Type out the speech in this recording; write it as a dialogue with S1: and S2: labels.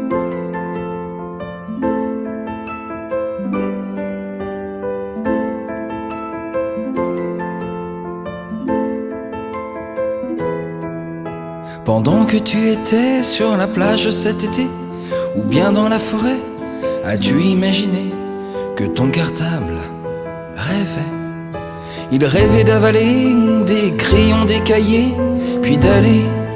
S1: Pendant que tu étais sur la plage cet été, ou bien dans la forêt, as-tu imaginé que ton cartable rêvait? Il rêvait d'avaler des crayons, des cahiers, puis d'aller